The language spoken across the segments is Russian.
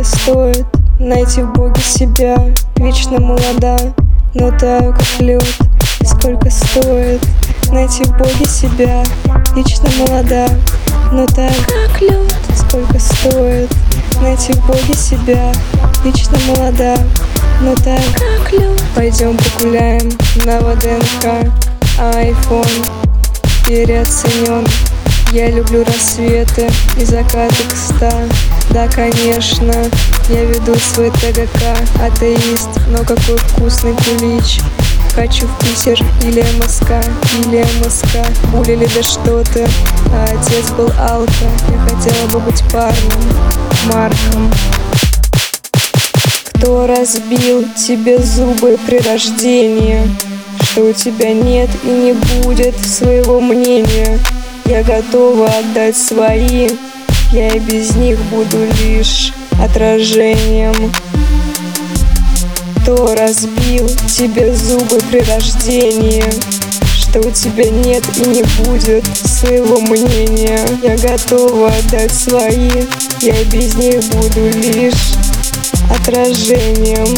стоит найти в Боге себя? Вечно молода, но таю как лед. Сколько стоит найти в Боге себя? Вечно молода, но таю как лед. Сколько стоит найти в Боге себя? Вечно молода, но таю как лед. Пойдем погуляем на ВДНХ, iPhone переоценен. Я люблю рассветы и закаты к 100. Да, конечно, я веду свой ТГК. Атеист, но какой вкусный кулич. Хочу в Питер или МСК, или МСК. Булили да что ты, а отец был алка. Я хотела бы быть парнем, Марком. Кто разбил тебе зубы при рождении? Что у тебя нет и не будет своего мнения. Я готова отдать свои, я и без них буду лишь отражением. Кто разбил тебе зубы при рождении? Что у тебя нет и не будет своего мнения. Я готова отдать свои, я и без них буду лишь отражением.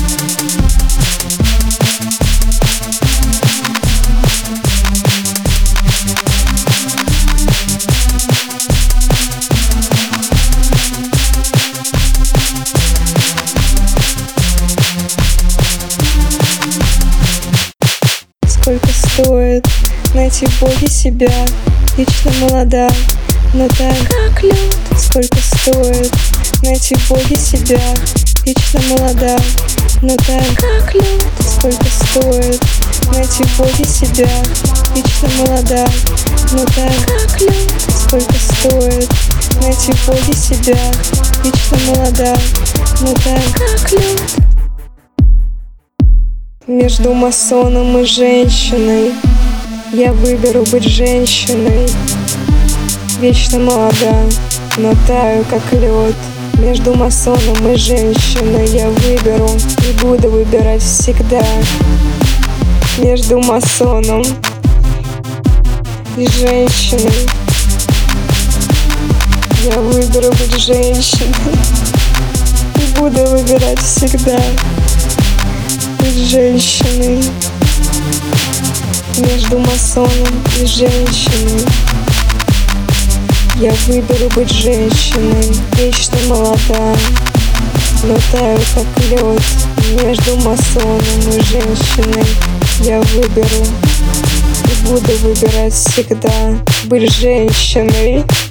Сколько стоит найти в Боге себя? Вечно молода, но таю как лед. Сколько стоит найти в Боге себя? Вечно молода, но таю как лед. Сколько стоит найти в Боге себя? Вечно молода, но таю как лед. Сколько стоит найти в Боге себя? Вечно молода, но таю как лед. Между масоном и женщиной я выберу быть женщиной. Вечно молода, но таю как лед. Между масоном и женщиной я выберу и буду выбирать всегда. Между масоном и женщиной я выберу быть женщиной и буду выбирать всегда. Быть женщиной. Между масоном и женщиной я выберу быть женщиной. Вечно молода, но таю как лед. Между масоном и женщиной я выберу и буду выбирать всегда. Быть женщиной.